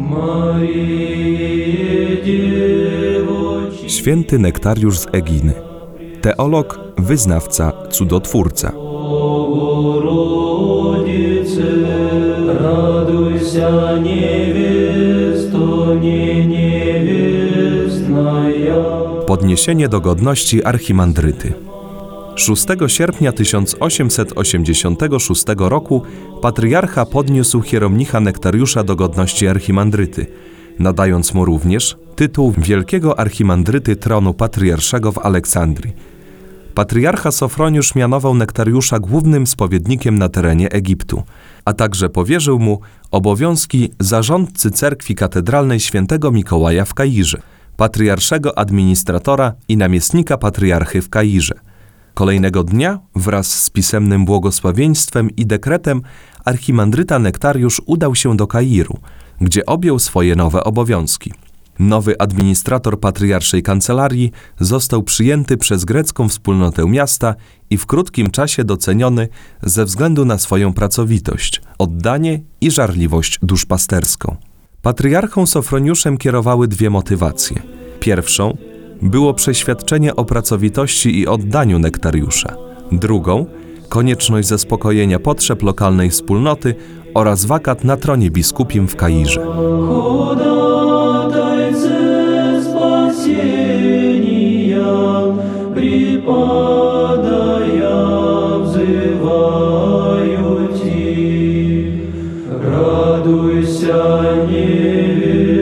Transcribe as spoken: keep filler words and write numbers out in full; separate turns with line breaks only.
Święty Nektariusz z Eginy. Teolog, wyznawca, cudotwórca. Podniesienie do godności archimandryty. szóstego sierpnia tysiąc osiemset osiemdziesiątego szóstego roku patriarcha podniósł hieromnicha Nektariusza do godności archimandryty, nadając mu również tytuł wielkiego archimandryty tronu patriarszego w Aleksandrii. Patriarcha Sofroniusz mianował Nektariusza głównym spowiednikiem na terenie Egiptu, a także powierzył mu obowiązki zarządcy cerkwi katedralnej świętego Mikołaja w Kairze, patriarszego administratora i namiestnika patriarchy w Kairze. Kolejnego dnia, wraz z pisemnym błogosławieństwem i dekretem, archimandryta Nektariusz udał się do Kairu, gdzie objął swoje nowe obowiązki. Nowy administrator patriarszej kancelarii został przyjęty przez grecką wspólnotę miasta i w krótkim czasie doceniony ze względu na swoją pracowitość, oddanie i żarliwość duszpasterską. Patriarchą Sofroniuszem kierowały dwie motywacje. Pierwszą było przeświadczenie o pracowitości i oddaniu Nektariusza. Drugą – konieczność zaspokojenia potrzeb lokalnej wspólnoty oraz wakat na tronie biskupim w Kairze.
Радуйся, невеста.